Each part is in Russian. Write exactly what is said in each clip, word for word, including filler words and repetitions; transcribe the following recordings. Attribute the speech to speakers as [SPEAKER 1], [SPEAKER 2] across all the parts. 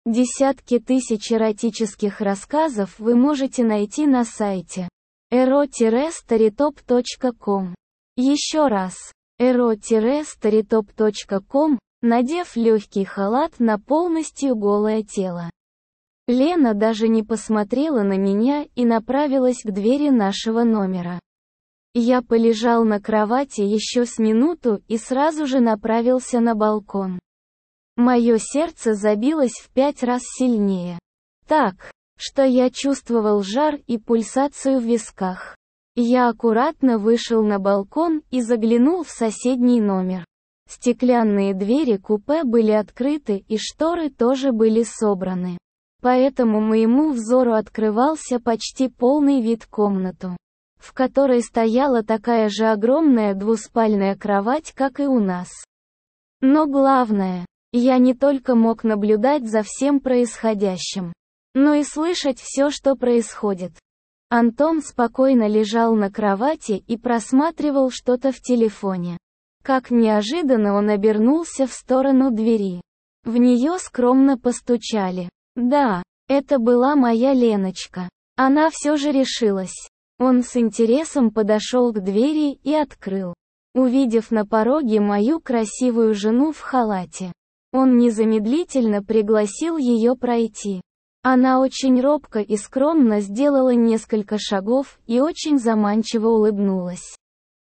[SPEAKER 1] Десятки тысяч эротических рассказов вы можете найти на сайте эро старитоп точка ком. Еще раз, эро старитоп точка ком, надев легкий халат на полностью голое тело. Лена даже не посмотрела на меня и направилась к двери нашего номера. Я полежал на кровати еще с минуту и сразу же направился на балкон. Мое сердце забилось в пять раз сильнее. Так, что я чувствовал жар и пульсацию в висках. Я аккуратно вышел на балкон и заглянул в соседний номер. Стеклянные двери купе были открыты и шторы тоже были собраны. Поэтому моему взору открывался почти полный вид комнату, в которой стояла такая же огромная двуспальная кровать, как и у нас. Но главное, я не только мог наблюдать за всем происходящим, но и слышать все, что происходит. Антон спокойно лежал на кровати и просматривал что-то в телефоне. Как неожиданно он обернулся в сторону двери. В нее скромно постучали. Да, это была моя Леночка. Она все же решилась. Он с интересом подошел к двери и открыл. Увидев на пороге мою красивую жену в халате, он незамедлительно пригласил ее пройти. Она очень робко и скромно сделала несколько шагов и очень заманчиво улыбнулась.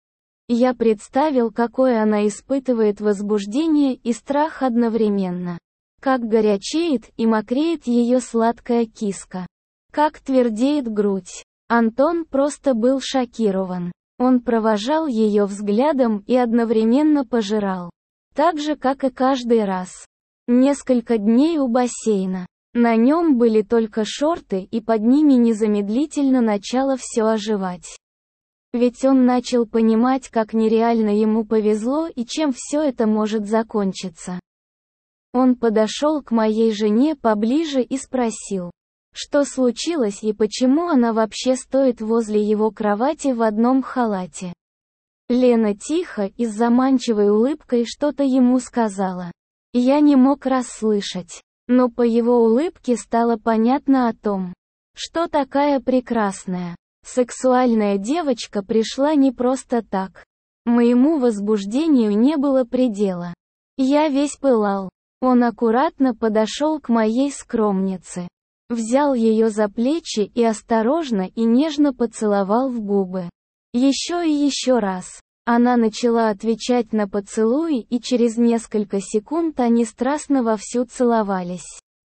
[SPEAKER 1] Я представил, какое она испытывает возбуждение и страх одновременно. Как горячеет и мокреет ее сладкая киска. Как твердеет грудь. Антон просто был шокирован. Он провожал ее взглядом и одновременно пожирал. Так же, как и каждый раз. Несколько дней у бассейна. На нем были только шорты, и под ними незамедлительно начало все оживать. Ведь он начал понимать, как нереально ему повезло и чем все это может закончиться. Он подошел к моей жене поближе и спросил, что случилось и почему она вообще стоит возле его кровати в одном халате. Лена тихо и с заманчивой улыбкой что-то ему сказала. Я не мог расслышать, но по его улыбке стало понятно о том, что такая прекрасная, сексуальная девочка пришла не просто так. Моему возбуждению не было предела. Я весь пылал. Он аккуратно подошел к моей скромнице, взял ее за плечи и осторожно и нежно поцеловал в губы. Еще и еще раз. Она начала отвечать на поцелуи, и через несколько секунд они страстно вовсю целовались.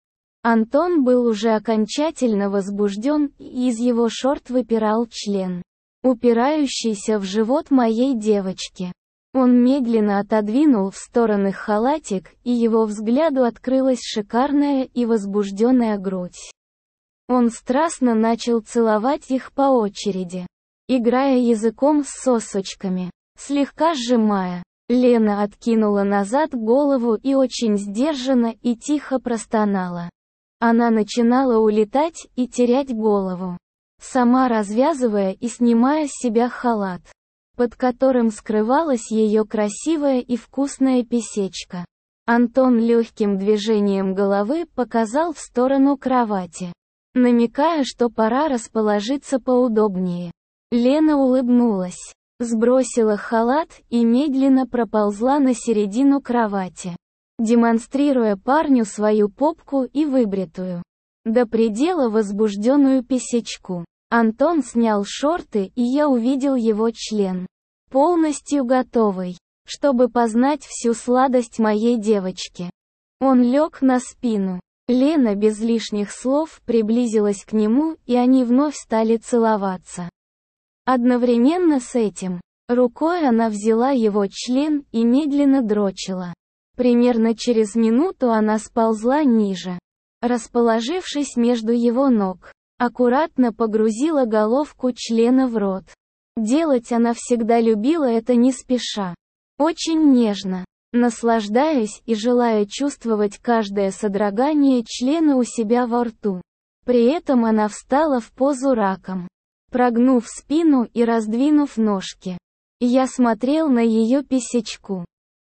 [SPEAKER 1] Антон был уже окончательно возбужден, и из его шорт выпирал член, упирающийся в живот моей девочки. Он медленно отодвинул в стороны халатик, и его взгляду открылась шикарная и возбужденная грудь. Он страстно начал целовать их по очереди, играя языком с сосочками, слегка сжимая. Лена откинула назад голову и очень сдержанно и тихо простонала. Она начинала улетать и терять голову, сама развязывая и снимая с себя халат, под которым скрывалась ее красивая и вкусная писечка. Антон легким движением головы показал в сторону кровати, намекая, что пора расположиться поудобнее. Лена улыбнулась, сбросила халат и медленно проползла на середину кровати, демонстрируя парню свою попку и выбритую, до предела возбужденную писечку. Антон снял шорты, и я увидел его член, полностью готовый, чтобы познать всю сладость моей девочки. Он лег на спину. Лена без лишних слов приблизилась к нему, и они вновь стали целоваться. Одновременно с этим, рукой она взяла его член и медленно дрочила. Примерно через минуту она сползла ниже, расположившись между его ног. Аккуратно погрузила головку члена в рот. Делать она всегда любила это не спеша. Очень нежно, наслаждаясь и желая чувствовать каждое содрогание члена у себя во рту. При этом она встала в позу раком, прогнув спину и раздвинув ножки. Я смотрел на ее писечку.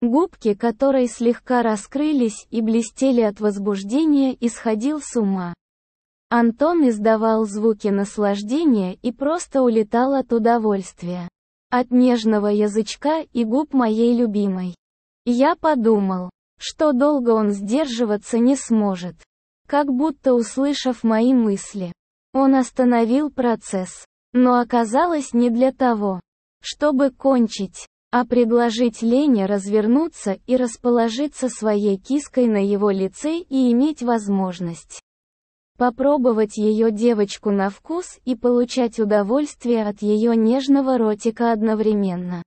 [SPEAKER 1] Губки, которые слегка раскрылись и блестели от возбуждения, и сходил с ума. Антон издавал звуки наслаждения и просто улетал от удовольствия. От нежного язычка и губ моей любимой. Я подумал, что долго он сдерживаться не сможет. Как будто услышав мои мысли, он остановил процесс. Но оказалось не для того, чтобы кончить, а предложить Лене развернуться и расположиться своей киской на его лице и иметь возможность попробовать ее девочку на вкус и получать удовольствие от ее нежного ротика одновременно.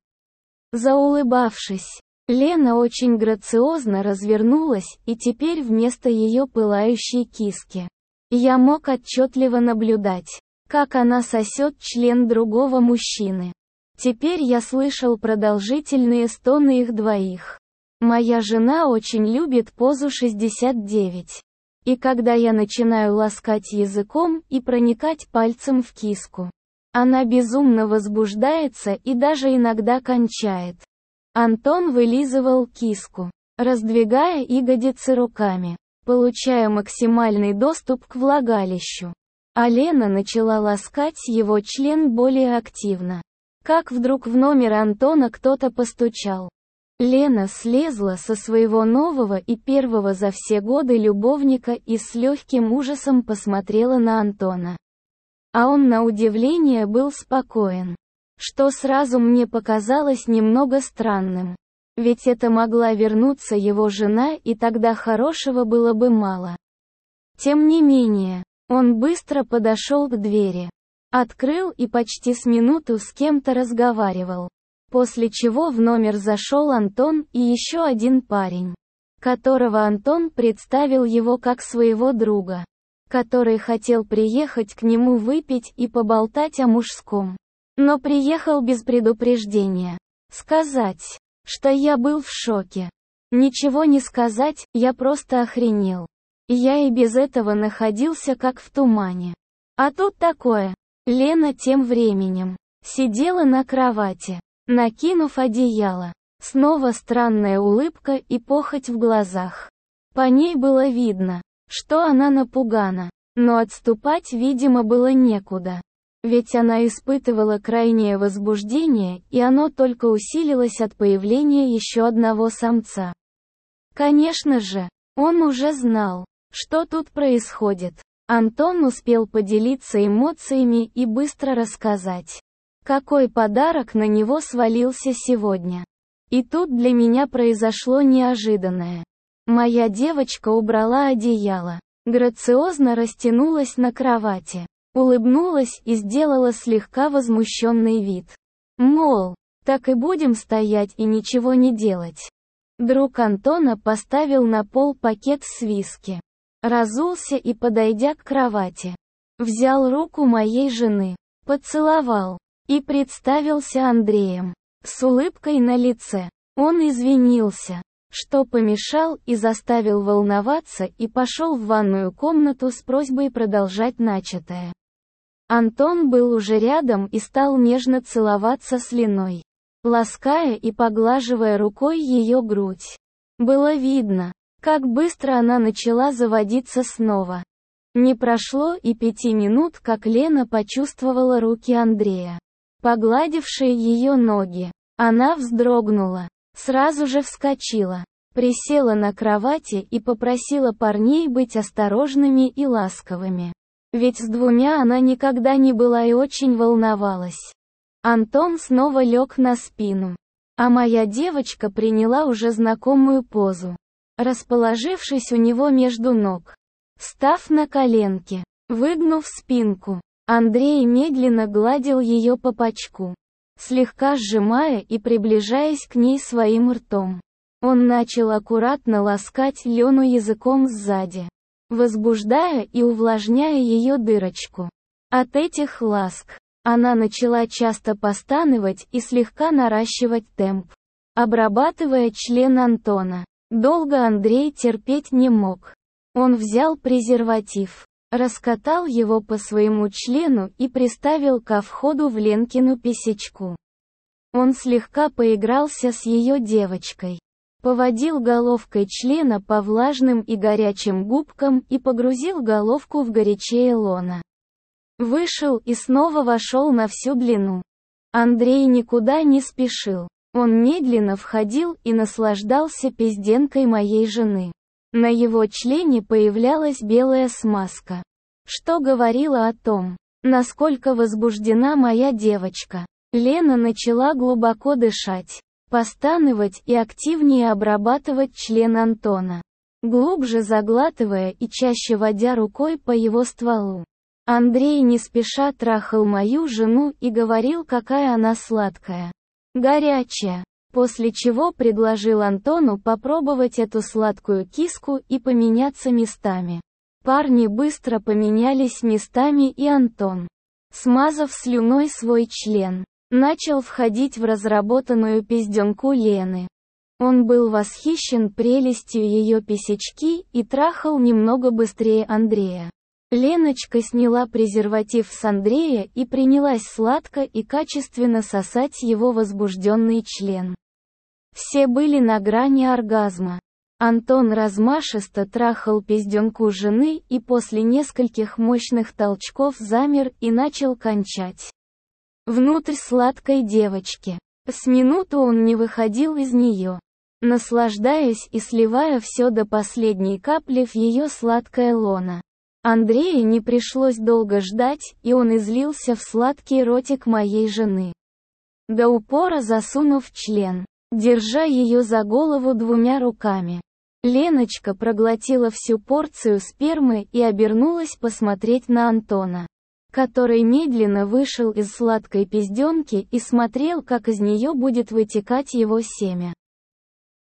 [SPEAKER 1] Заулыбавшись, Лена очень грациозно развернулась, и теперь вместо ее пылающей киски я мог отчетливо наблюдать, как она сосет член другого мужчины. Теперь я слышал продолжительные стоны их двоих. Моя жена очень любит позу шестьдесят девять. И когда я начинаю ласкать языком и проникать пальцем в киску, она безумно возбуждается и даже иногда кончает. Антон вылизывал киску, раздвигая ягодицы руками, получая максимальный доступ к влагалищу. А Лена начала ласкать его член более активно. Как вдруг в номер Антона кто-то постучал. Лена слезла со своего нового и первого за все годы любовника и с легким ужасом посмотрела на Антона. А он на удивление был спокоен. Что сразу мне показалось немного странным. Ведь это могла вернуться его жена, и тогда хорошего было бы мало. Тем не менее, он быстро подошел к двери. Открыл и почти с минуту с кем-то разговаривал. После чего в номер зашел Антон и еще один парень, которого Антон представил его как своего друга, который хотел приехать к нему выпить и поболтать о мужском. Но приехал без предупреждения. Сказать, что я был в шоке. Ничего не сказать, я просто охренел. Я и без этого находился как в тумане. А тут такое. Лена тем временем сидела на кровати, накинув одеяло. Снова странная улыбка и похоть в глазах. По ней было видно, что она напугана, но отступать, видимо, было некуда. Ведь она испытывала крайнее возбуждение, и оно только усилилось от появления еще одного самца. Конечно же, он уже знал, что тут происходит. Антон успел поделиться эмоциями и быстро рассказать, какой подарок на него свалился сегодня. И тут для меня произошло неожиданное. Моя девочка убрала одеяло, грациозно растянулась на кровати, улыбнулась и сделала слегка возмущенный вид. Мол, так и будем стоять и ничего не делать. Друг Антона поставил на пол пакет с виски, разулся и, подойдя к кровати, взял руку моей жены, поцеловал и представился Андреем. С улыбкой на лице. Он извинился, что помешал и заставил волноваться, и пошел в ванную комнату с просьбой продолжать начатое. Антон был уже рядом и стал нежно целоваться с Леной, лаская и поглаживая рукой ее грудь. Было видно, как быстро она начала заводиться снова. Не прошло и пяти минут, как Лена почувствовала руки Андрея, погладившие ее ноги. Она вздрогнула, сразу же вскочила, присела на кровати и попросила парней быть осторожными и ласковыми. Ведь с двумя она никогда не была и очень волновалась. Антон снова лег на спину, а моя девочка приняла уже знакомую позу, расположившись у него между ног. Став на коленки, выгнув спинку, Андрей медленно гладил ее по пачку, слегка сжимая и приближаясь к ней своим ртом. Он начал аккуратно ласкать Лену языком сзади, возбуждая и увлажняя ее дырочку. От этих ласк она начала часто постанывать и слегка наращивать темп, обрабатывая член Антона. Долго Андрей терпеть не мог. Он взял презерватив, раскатал его по своему члену и приставил ко входу в Ленкину писечку. Он слегка поигрался с ее девочкой, Поводил головкой члена по влажным и горячим губкам и погрузил головку в горячее лоно. Вышел и снова вошел на всю длину. Андрей никуда не спешил. Он медленно входил и наслаждался пизденкой моей жены. На его члене появлялась белая смазка, что говорило о том, насколько возбуждена моя девочка. Лена начала глубоко дышать, постанывать и активнее обрабатывать член Антона, глубже заглатывая и чаще водя рукой по его стволу. Андрей не спеша трахал мою жену и говорил, какая она сладкая, горячая, после чего предложил Антону попробовать эту сладкую киску и поменяться местами. Парни быстро поменялись местами, и Антон, смазав слюной свой член, начал входить в разработанную пизденку Лены. Он был восхищен прелестью ее писечки и трахал немного быстрее Андрея. Леночка сняла презерватив с Андрея и принялась сладко и качественно сосать его возбужденный член. Все были на грани оргазма. Антон размашисто трахал пизденку жены и после нескольких мощных толчков замер и начал кончать внутрь сладкой девочки. С минуту он не выходил из нее, наслаждаясь и сливая все до последней капли в ее сладкое лоно. Андрею не пришлось долго ждать, и он излился в сладкий ротик моей жены, до упора засунув член, держа ее за голову двумя руками. Леночка проглотила всю порцию спермы и обернулась посмотреть на Антона, который медленно вышел из сладкой пизденки и смотрел, как из нее будет вытекать его семя.